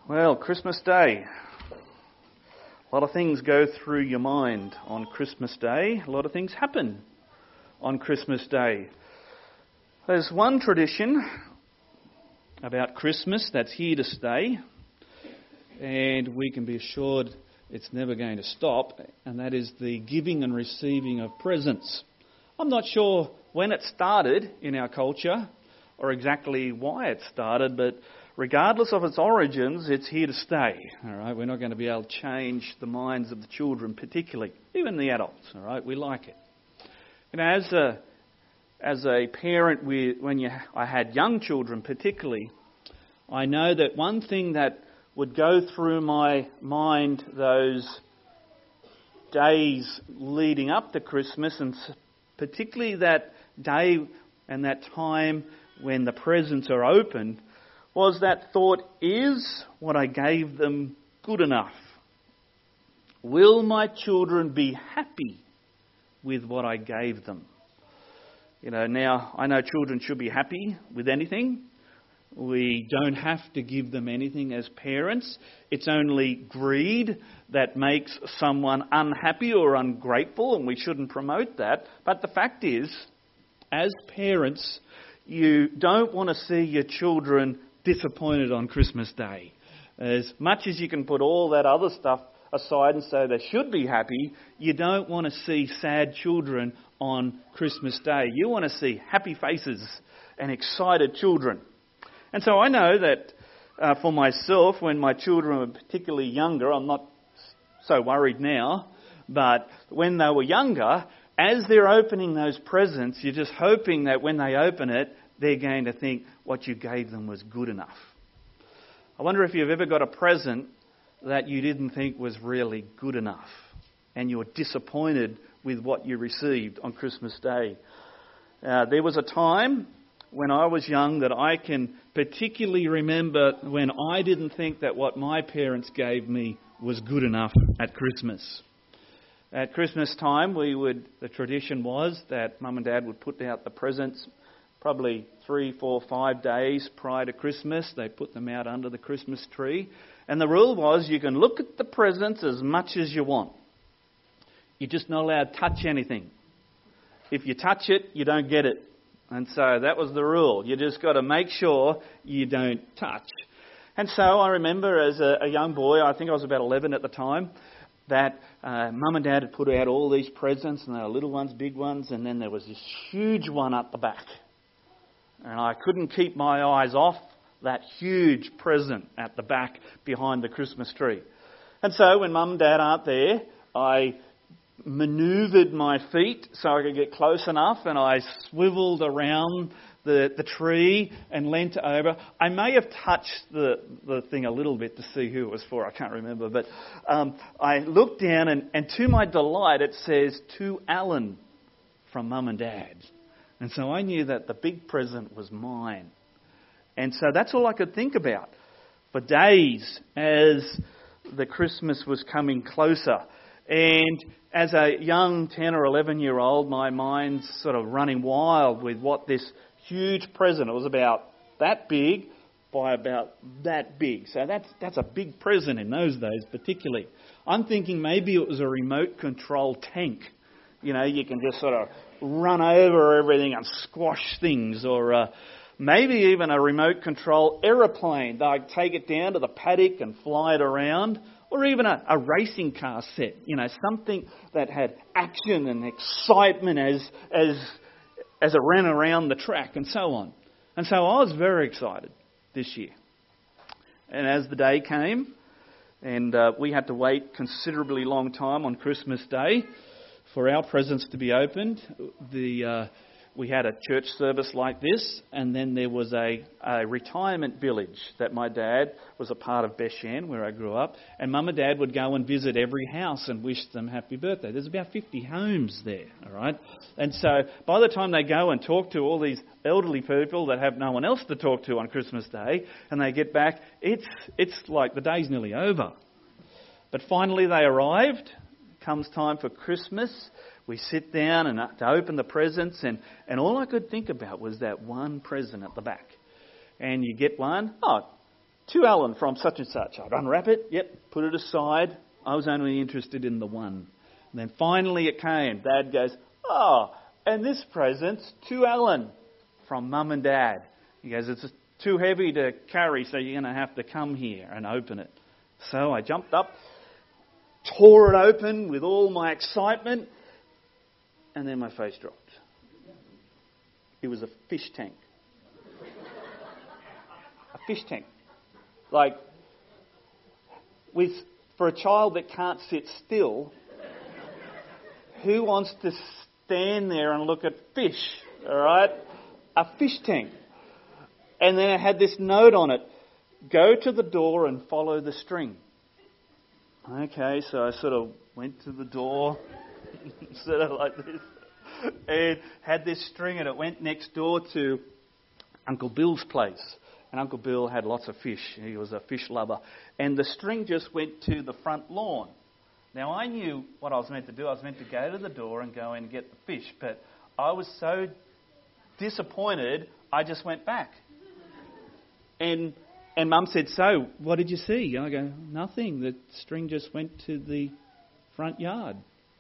Well, Christmas Day. A lot of things go through your mind on Christmas Day. A lot of things happen on Christmas Day. There's one tradition about Christmas that's here to stay, and we can be assured it's never going to stop, and that is the giving and receiving of presents. I'm not sure when it started in our culture or exactly why it started, but regardless of its origins, it's here to stay. All right, we're not going to be able to change the minds of the children, particularly, even the adults. All right, we like it. You know, as a parent, I had young children, particularly, I know that one thing that would go through my mind those days leading up to Christmas, and particularly that day and that time when the presents are opened, was that thought, is what I gave them good enough? Will my children be happy with what I gave them? You know, now I know children should be happy with anything. We don't have to give them anything as parents. It's only greed that makes someone unhappy or ungrateful, and we shouldn't promote that. But the fact is, as parents, you don't want to see your children disappointed on Christmas Day. As much as you can put all that other stuff aside and say they should be happy, you don't want to see sad children on Christmas Day. You want to see happy faces and excited children. And so I know that for myself, when my children were particularly younger, I'm not so worried now, but when they were younger, as they're opening those presents, you're just hoping that when they open it, they're going to think what you gave them was good enough. I wonder if you've ever got a present that you didn't think was really good enough and you were disappointed with what you received on Christmas Day. There was a time when I was young that I can particularly remember when I didn't think that what my parents gave me was good enough at Christmas. At Christmas time, the tradition was that Mum and Dad would put out the presents probably 3, 4, 5 days prior to Christmas. They put them out under the Christmas tree. And the rule was you can look at the presents as much as you want. You're just not allowed to touch anything. If you touch it, you don't get it. And so that was the rule. You just got to make sure you don't touch. And so I remember as a young boy, I think I was about 11 at the time, that Mum and Dad had put out all these presents, and there were little ones, big ones, and then there was this huge one up the back. And I couldn't keep my eyes off that huge present at the back behind the Christmas tree. And so when Mum and Dad aren't there, I manoeuvred my feet so I could get close enough, and I swiveled around the tree and leant over. I may have touched the thing a little bit to see who it was for. I can't remember. But I looked down, and to my delight, it says, "To Alan from Mum and Dad." And so I knew that the big present was mine. And so that's all I could think about for days as the Christmas was coming closer. And as a young 10 or 11-year-old, my mind's sort of running wild with what this huge present, it was about that big by about that big. So that's a big present in those days particularly. I'm thinking maybe it was a remote control tank. You know, you can just sort of run over everything and squash things, or maybe even a remote control aeroplane. They'd take it down to the paddock and fly it around, or even a racing car set. You know, something that had action and excitement as it ran around the track and so on. And so I was very excited this year. And as the day came, and we had to wait considerably long time on Christmas Day for our presents to be opened, we had a church service like this, and then there was a retirement village that my dad was a part of, Beshan, where I grew up, and Mum and Dad would go and visit every house and wish them happy birthday. There's about 50 homes there, all right? And so by the time they go and talk to all these elderly people that have no one else to talk to on Christmas Day, and they get back, it's like the day's nearly over. But finally they arrived. Comes time for Christmas, we sit down and to open the presents, and all I could think about was that one present at the back. And you get one, to Alan from such and such. I'd unwrap it, yep, put it aside. I was only interested in the one. And then finally it came. Dad goes, oh, and this present's to Alan from Mum and Dad. He goes, it's too heavy to carry, so you're going to have to come here and open it. So I jumped up, tore it open with all my excitement, and then my face dropped. It was a fish tank. A fish tank. Like, for a child that can't sit still, who wants to stand there and look at fish? All right? A fish tank. And then it had this note on it, go to the door and follow the string. Okay, so I sort of went to the door, sort of like this, and had this string, and it went next door to Uncle Bill's place. And Uncle Bill had lots of fish. He was a fish lover. And the string just went to the front lawn. Now, I knew what I was meant to do. I was meant to go to the door and go in and get the fish. But I was so disappointed, I just went back. And Mum said, so, what did you see? And I go, nothing. The string just went to the front yard.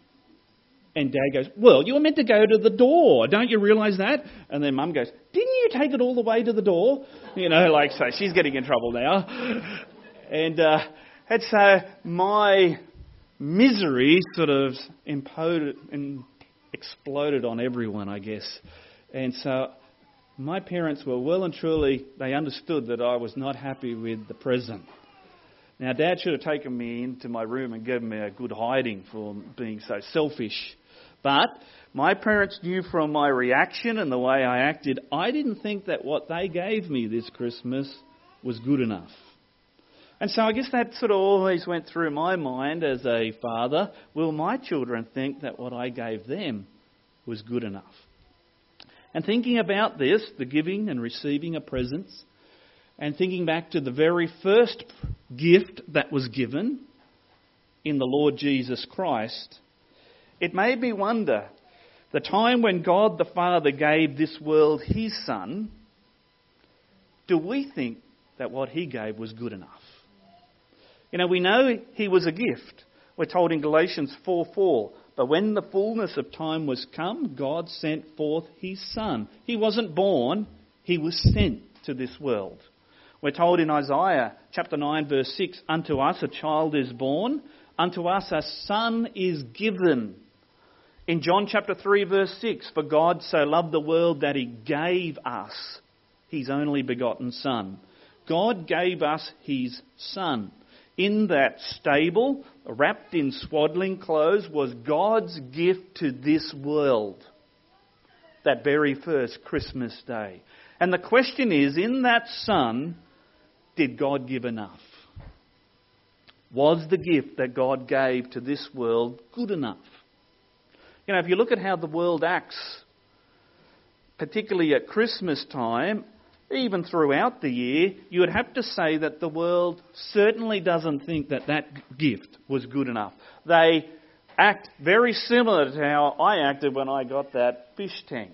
And Dad goes, well, you were meant to go to the door. Don't you realise that? And then Mum goes, didn't you take it all the way to the door? You know, like, so she's getting in trouble now. And so my misery sort of imploded and exploded on everyone, I guess. And so my parents were well and truly, they understood that I was not happy with the present. Now, Dad should have taken me into my room and given me a good hiding for being so selfish. But my parents knew from my reaction and the way I acted, I didn't think that what they gave me this Christmas was good enough. And so I guess that sort of always went through my mind as a father. Will my children think that what I gave them was good enough? And thinking about this, the giving and receiving of presents, and thinking back to the very first gift that was given in the Lord Jesus Christ, it made me wonder, the time when God the Father gave this world his Son, do we think that what he gave was good enough? You know, we know he was a gift. We're told in Galatians 4:4, but when the fullness of time was come, God sent forth his Son. He wasn't born, he was sent to this world. We're told in Isaiah chapter 9 verse 6, unto us a child is born, unto us a son is given. In John chapter 3 verse 6, for God so loved the world that he gave us his only begotten Son. God gave us his Son. In that stable, wrapped in swaddling clothes, was God's gift to this world. That very first Christmas day. And the question is, in that Son, did God give enough? Was the gift that God gave to this world good enough? You know, if you look at how the world acts, particularly at Christmas time, even throughout the year, you would have to say that the world certainly doesn't think that that gift was good enough. They act very similar to how I acted when I got that fish tank.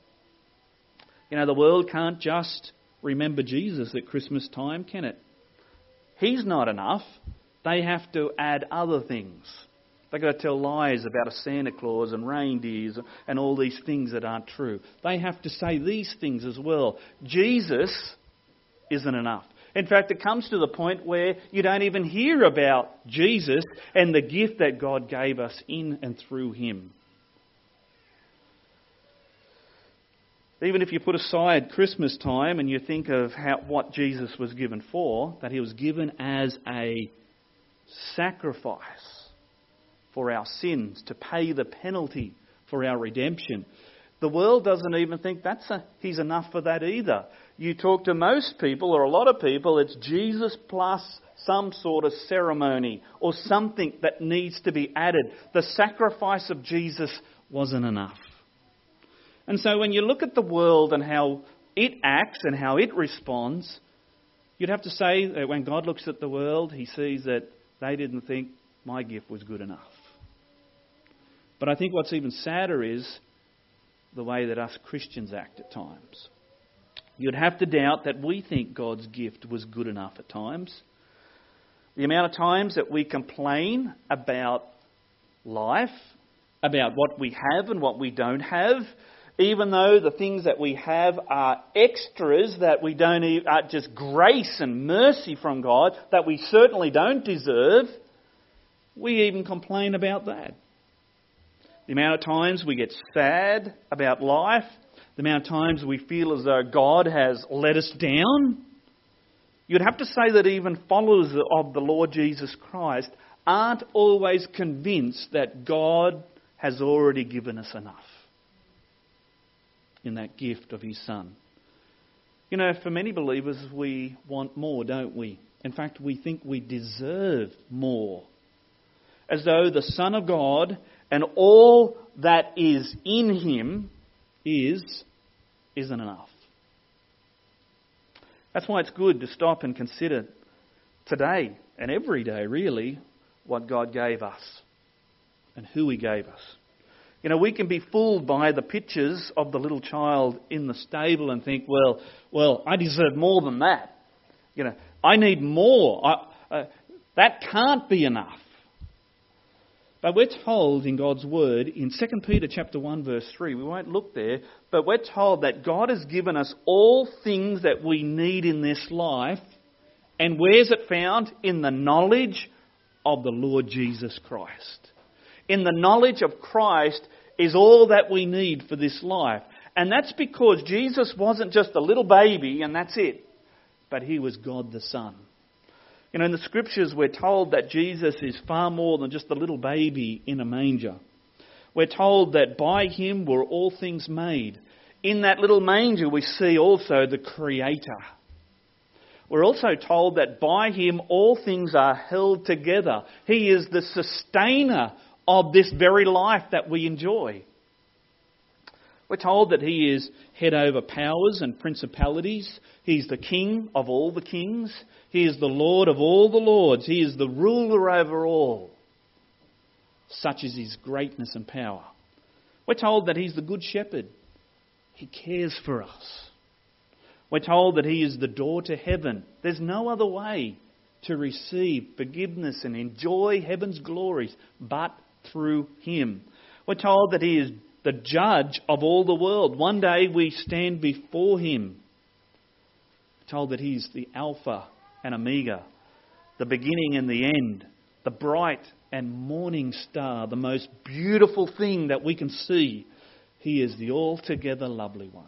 You know, the world can't just remember Jesus at Christmas time, can it? He's not enough. They have to add other things. They've got to tell lies about a Santa Claus and reindeers and all these things that aren't true. They have to say these things as well. Jesus isn't enough. In fact, it comes to the point where you don't even hear about Jesus and the gift that God gave us in and through him. Even if you put aside Christmas time and you think of what Jesus was given for, that he was given as a sacrifice for our sins, to pay the penalty for our redemption. The world doesn't even think he's enough for that either. You talk to most people, or a lot of people, it's Jesus plus some sort of ceremony or something that needs to be added. The sacrifice of Jesus wasn't enough. And so when you look at the world and how it acts and how it responds, you'd have to say that when God looks at the world, he sees that they didn't think my gift was good enough. But I think what's even sadder is the way that us Christians act at times. you'd have to doubt that we think God's gift was good enough at times. The amount of times that we complain about life, about what we have and what we don't have, even though the things that we have are extras that we don't even, are just grace and mercy from God that we certainly don't deserve, we even complain about that. The amount of times we get sad about life, the amount of times we feel as though God has let us down, you'd have to say that even followers of the Lord Jesus Christ aren't always convinced that God has already given us enough in that gift of His Son. You know, for many believers, we want more, don't we? In fact, we think we deserve more. As though the Son of God and all that is in Him isn't enough. That's why it's good to stop and consider today and every day, really, what God gave us and who He gave us. You know, we can be fooled by the pictures of the little child in the stable and think, well, I deserve more than that. You know, I need more. That can't be enough. But we're told in God's Word, in 2 Peter chapter 1 verse 3, we won't look there, but we're told that God has given us all things that we need in this life. And where's it found? In the knowledge of the Lord Jesus Christ. In the knowledge of Christ is all that we need for this life. And that's because Jesus wasn't just a little baby and that's it. But He was God the Son. You know, in the Scriptures we're told that Jesus is far more than just a little baby in a manger. We're told that by Him were all things made. In that little manger we see also the Creator. We're also told that by Him all things are held together. He is the sustainer of this very life that we enjoy. We're told that He is head over powers and principalities. He's the King of all the kings. He is the Lord of all the lords. He is the ruler over all. Such is His greatness and power. We're told that He's the Good Shepherd. He cares for us. We're told that He is the door to heaven. There's no other way to receive forgiveness and enjoy heaven's glories but through Him. We're told that He is the judge of all the world. One day we stand before Him. We're told that He's the Alpha and Omega, the beginning and the end, the bright and morning star, the most beautiful thing that we can see. He is the altogether lovely one.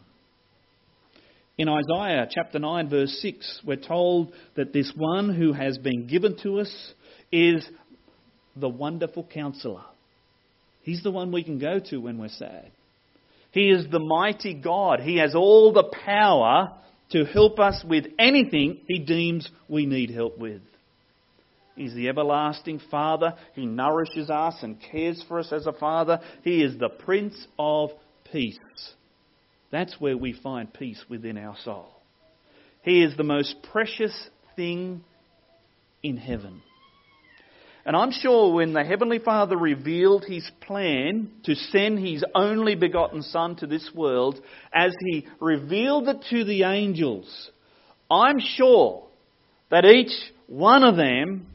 In Isaiah chapter 9 verse 6, we're told that this one who has been given to us is the wonderful Counselor. He's the one we can go to when we're sad. He is the mighty God. He has all the power to help us with anything He deems we need help with. He's the everlasting Father. He nourishes us and cares for us as a Father. He is the Prince of Peace. That's where we find peace within our soul. He is the most precious thing in heaven. And I'm sure when the Heavenly Father revealed His plan to send His only begotten Son to this world, as He revealed it to the angels, I'm sure that each one of them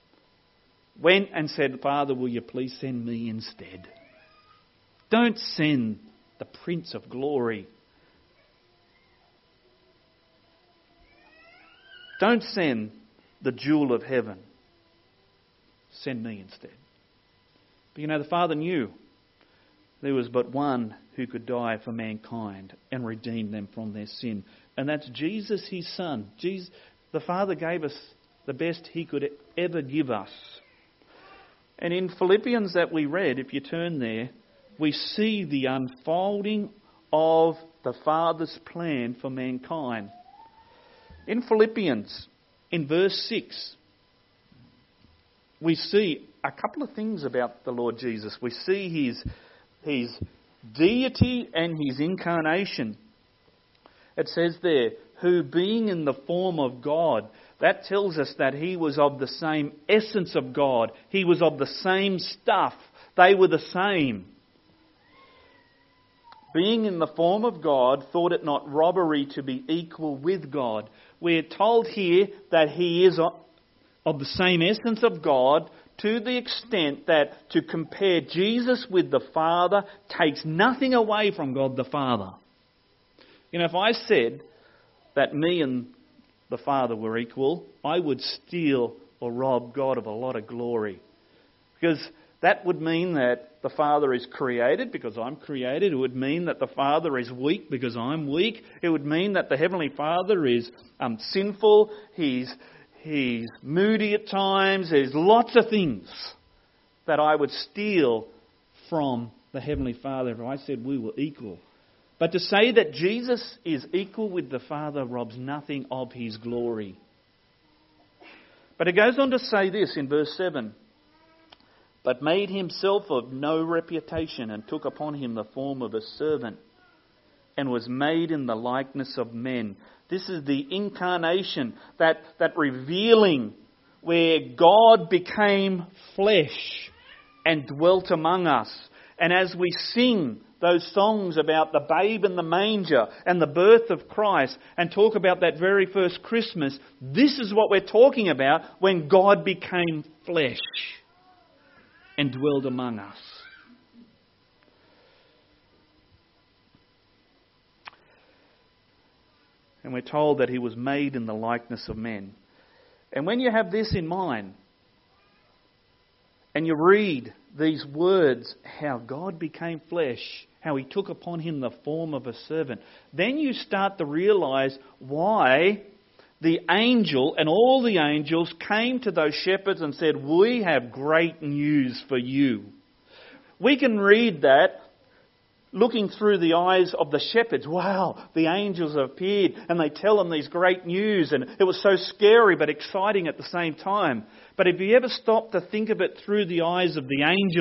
went and said, Father, will you please send me instead? Don't send the Prince of Glory. Don't send the jewel of heaven. Send me instead. But you know, the Father knew there was but one who could die for mankind and redeem them from their sin. And that's Jesus, His Son. Jesus, the Father gave us the best He could ever give us. And in Philippians that we read, if you turn there, we see the unfolding of the Father's plan for mankind. In Philippians, in verse 6, we see a couple of things about the Lord Jesus. We see His deity and His incarnation. It says there, who being in the form of God, that tells us that He was of the same essence of God. He was of the same stuff. They were the same. being in the form of God, thought it not robbery to be equal with God. We're told here that he is of the same essence of God, to the extent that to compare Jesus with the Father takes nothing away from God the Father. You know, if I said that me and the Father were equal, I would steal or rob God of a lot of glory. Because that would mean that the Father is created because I'm created. It would mean that the Father is weak because I'm weak. It would mean that the Heavenly Father is sinful. He's moody at times. There's lots of things that I would steal from the Heavenly Father if I said we were equal. But to say that Jesus is equal with the Father robs nothing of his glory. But it goes on to say this in verse 7. But made himself of no reputation, and took upon him the form of a servant, and was made in the likeness of men. This is the incarnation, that revealing where God became flesh and dwelt among us. And as we sing those songs about the babe in the manger and the birth of Christ, and talk about that very first Christmas, this is what we're talking about when God became flesh and dwelled among us. And we're told that he was made in the likeness of men. And when you have this in mind, and you read these words, how God became flesh, how he took upon him the form of a servant, then you start to realise why the angel and all the angels came to those shepherds and said, we have great news for you. We can read that looking through the eyes of the shepherds. Wow, the angels have appeared and they tell them these great news, and it was so scary but exciting at the same time. But if you ever stop to think of it through the eyes of the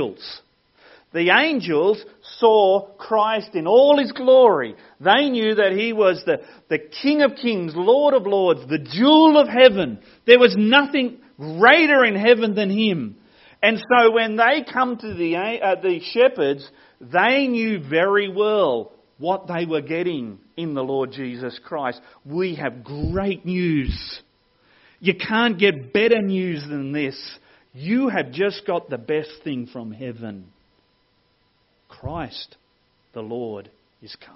angels saw Christ in all his glory. They knew that he was the King of Kings, Lord of Lords, the jewel of heaven. There was nothing greater in heaven than him. And so when they come to the shepherds, they knew very well what they were getting in the Lord Jesus Christ. We have great news. You can't get better news than this. You have just got the best thing from heaven. Christ, the Lord, is come.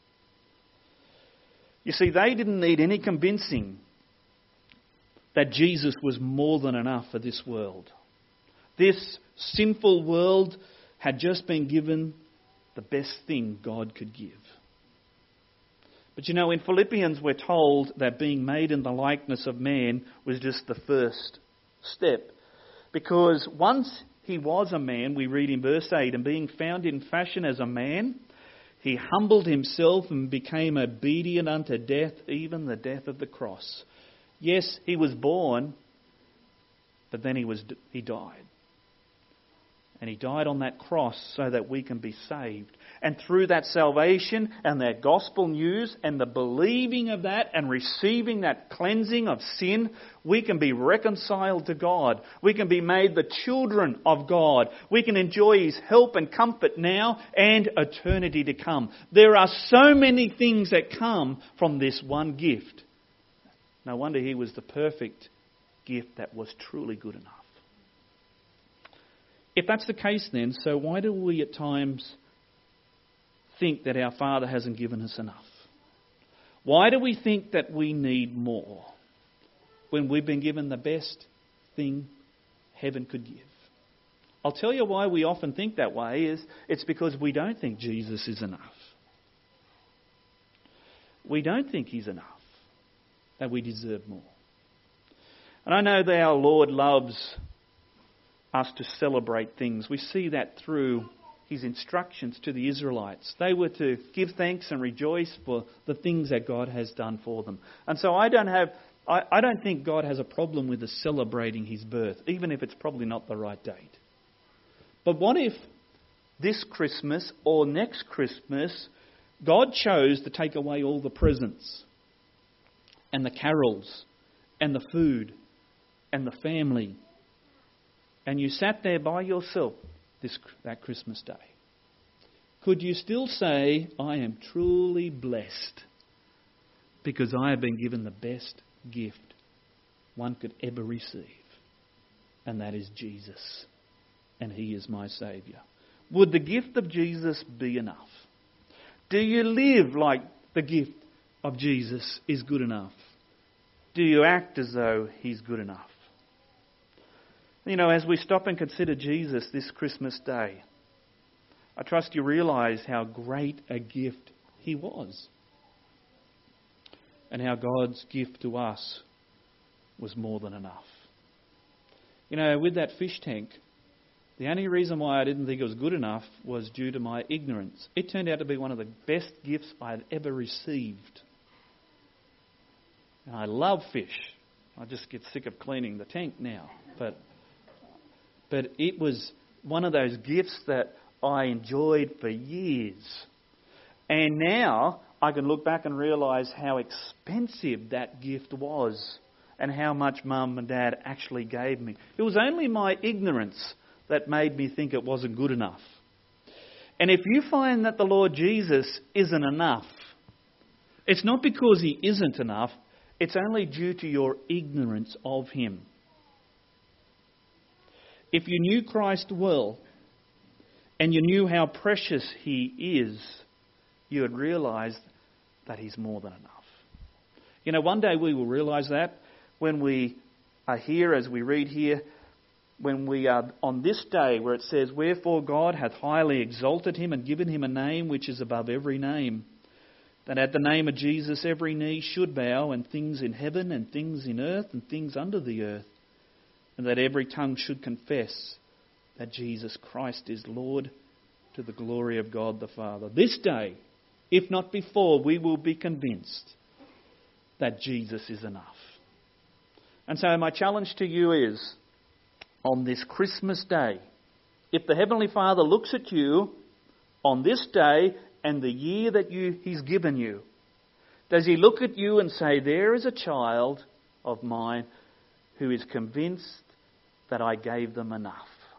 You see, they didn't need any convincing that Jesus was more than enough for this world. This sinful world had just been given the best thing God could give. But you know, in Philippians we're told that being made in the likeness of man was just the first step. Because once he was a man, we read in verse 8, and being found in fashion as a man, he humbled himself and became obedient unto death, even the death of the cross. Yes, he was born, but then he died. And he died on that cross so that we can be saved. And through that salvation and that gospel news and the believing of that and receiving that cleansing of sin, we can be reconciled to God. We can be made the children of God. We can enjoy his help and comfort now and eternity to come. There are so many things that come from this one gift. No wonder he was the perfect gift that was truly good enough. If that's the case then, so why do we at times think that our Father hasn't given us enough? Why do we think that we need more when we've been given the best thing heaven could give? I'll tell you why we often think that way. It's because we don't think Jesus is enough. We don't think he's enough, that we deserve more. And I know that our Lord loves us to celebrate things. We see that through his instructions to the Israelites. They were to give thanks and rejoice for the things that God has done for them. And so I don't think God has a problem with us celebrating his birth, even if it's probably not the right date. But what if this Christmas or next Christmas, God chose to take away all the presents and the carols and the food and the family, and you sat there by yourself that Christmas day? could you still say, I am truly blessed because I have been given the best gift one could ever receive, and that is Jesus, and He is my Saviour? Would the gift of Jesus be enough? Do you live like the gift of Jesus is good enough? Do you act as though He's good enough? You know, as we stop and consider Jesus this Christmas Day, I trust you realise how great a gift He was, and how God's gift to us was more than enough. You know, with that fish tank, the only reason why I didn't think it was good enough was due to my ignorance. It turned out to be one of the best gifts I had ever received. And I love fish. I just get sick of cleaning the tank now. But it was one of those gifts that I enjoyed for years. And now I can look back and realise how expensive that gift was and how much Mum and Dad actually gave me. It was only my ignorance that made me think it wasn't good enough. And if you find that the Lord Jesus isn't enough, it's not because He isn't enough, it's only due to your ignorance of Him. If you knew Christ well, and you knew how precious He is, you would realise that He's more than enough. You know, one day we will realise that when we are here, as we read here, when we are on this day where it says, "Wherefore God hath highly exalted Him and given Him a name which is above every name, that at the name of Jesus every knee should bow, and things in heaven and things in earth and things under the earth, and that every tongue should confess that Jesus Christ is Lord, to the glory of God the Father." This day, if not before, we will be convinced that Jesus is enough. And so my challenge to you is, on this Christmas day, if the Heavenly Father looks at you on this day and the year that He's given you, does He look at you and say, there is a child of mine who is convinced that I gave them enough?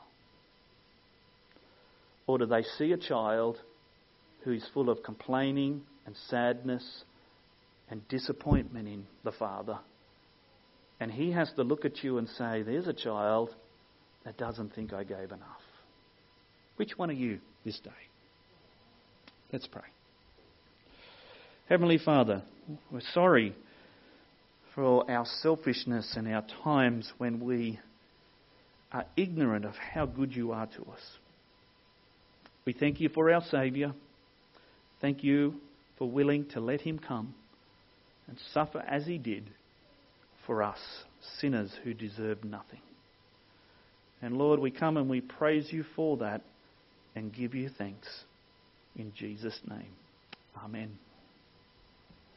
Or do they see a child who is full of complaining and sadness and disappointment in the Father? And He has to look at you and say, there's a child that doesn't think I gave enough. Which one are you this day? Let's pray. Heavenly Father, we're sorry for our selfishness and our times when we are ignorant of how good You are to us. We thank You for our Saviour. Thank You for willing to let Him come and suffer as He did for us, sinners who deserve nothing. And Lord, we come and we praise You for that and give You thanks. In Jesus' name. Amen.